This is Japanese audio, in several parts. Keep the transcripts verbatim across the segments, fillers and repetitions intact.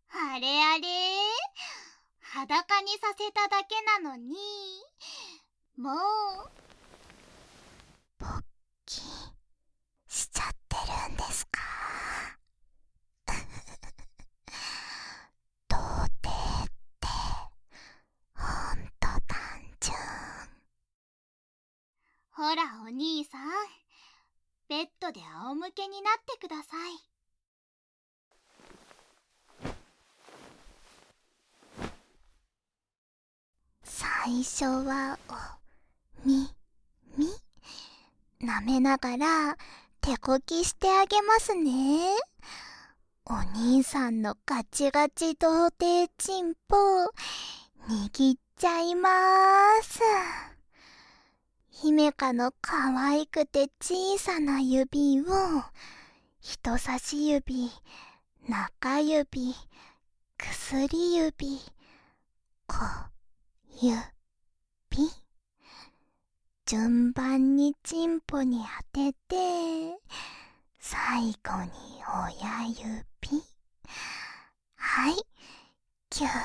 あれあれ、裸にさせただけなのに、もうポッキーしちゃってるんですか？童貞ってほんと単純。 ほらお兄さん、ベッドで仰向けになってください。 最初はおみみ舐めながら手こきしてあげますね。お兄さんのガチガチ童貞チンポ握っちゃいまーす。姫香の可愛くて小さな指を人差し指、中指、薬指、小指、順番にチンポに当てて、最後に親指、はい、キュー。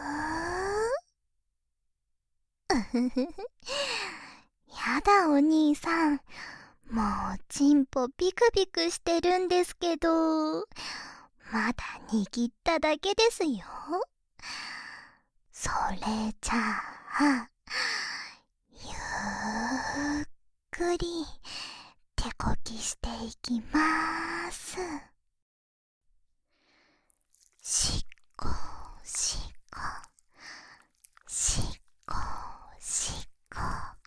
うふふふ。やだお兄さん、もうチンポビクビクしてるんですけど、まだ握っただけですよ。それじゃあ、ゆっくり手こきしていきまーす。しっこしっこしっこしっこ。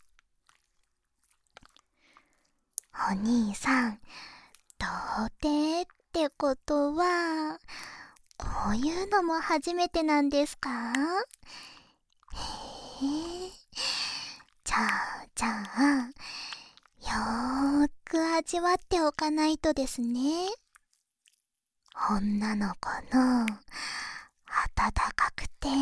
お兄さん、童貞ってことはこういうのも初めてなんですか？へえ。じゃあじゃあよーく味わっておかないとですね。女の子の温かくて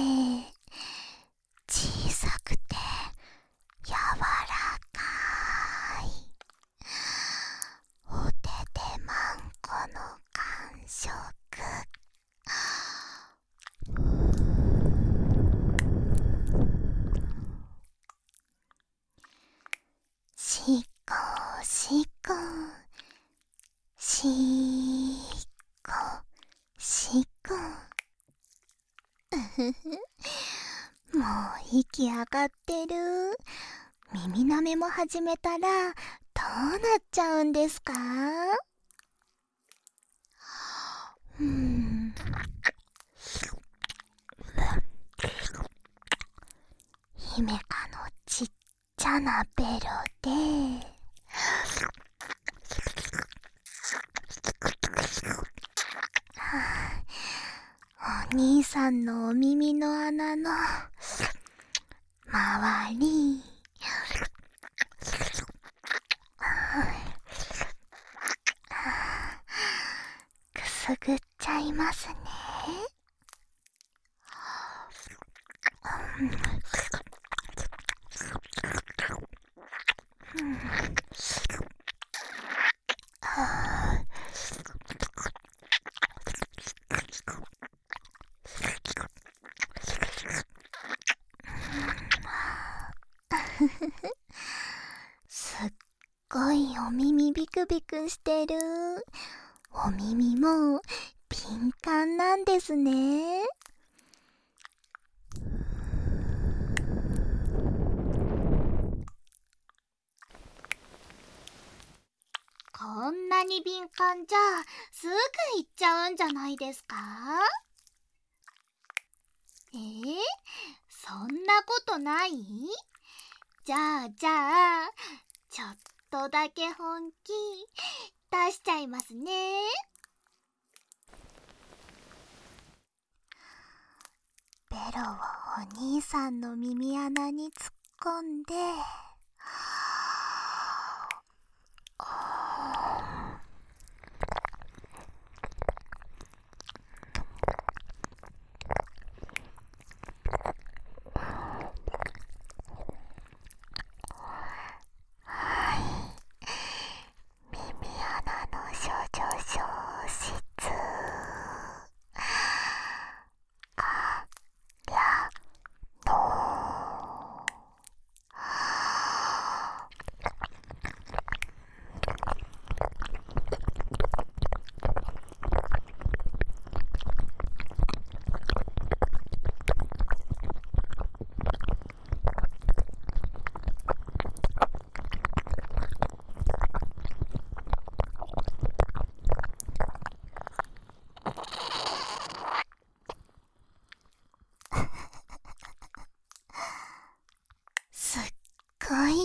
小さくて柔らかいお手手まんこの感触。しっこしっこしっこしっこ。うふふ、もう息上がってる。耳舐めも始めたらどうなっちゃうんですか？うーん。姫香のちっちゃなベロでお兄さんのお耳の穴の周りくすぐっちゃいますね。すっごいお耳ビクビクしてる。お耳も敏感なんですね。 こんなに敏感じゃすぐ行っちゃうんじゃないですか？えー、そんなことない？じゃあじゃあちょっとだけ本気出しちゃいますね。 ベロをお兄さんの耳穴に突っ込んで、耳穴の処女消失。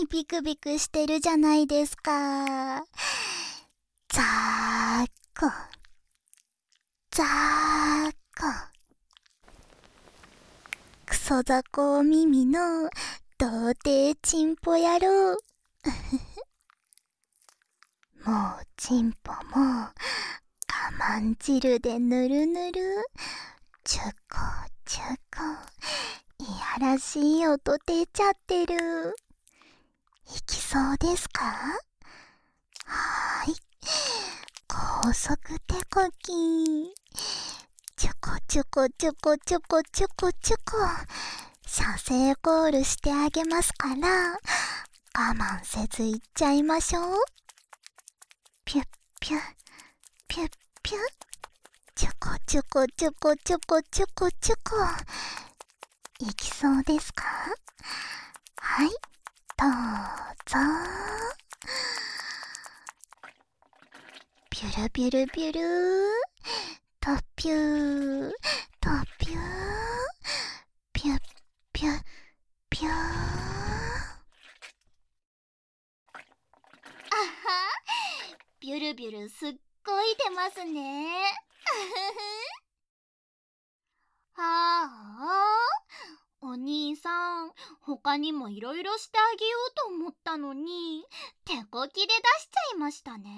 にビクビクしてるじゃないですか。ざーっこざーっこ。クソザコ耳の童貞チンポ野郎。もうチンポも我慢汁でぬるぬる、チュコチュコ、いやらしい音出ちゃってる。いきそうですか？はーい、高速手こき、チュコチュコチュコチュコチュコチュコ、射精コールしてあげますから、我慢せずいっちゃいましょう。ピュッピュッピュッピュッ、チュコチュコチュコチュコチュコチュコ、いきそうですか？はい、どうぞ。ピュルピュルピュルー、とピューとピュー、ピュッピュッピュー。 あは、ビュルビュルすっごい出ますね。はあ、お兄さん、他にもいろいろしてあげようと思ったのに、手こきで出しちゃいましたね。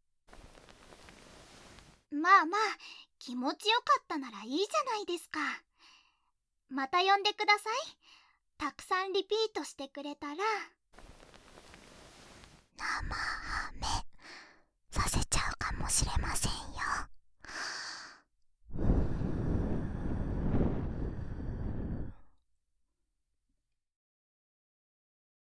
まあまあ、気持ちよかったならいいじゃないですか。また呼んでください。たくさんリピートしてくれたら。 生ハメ。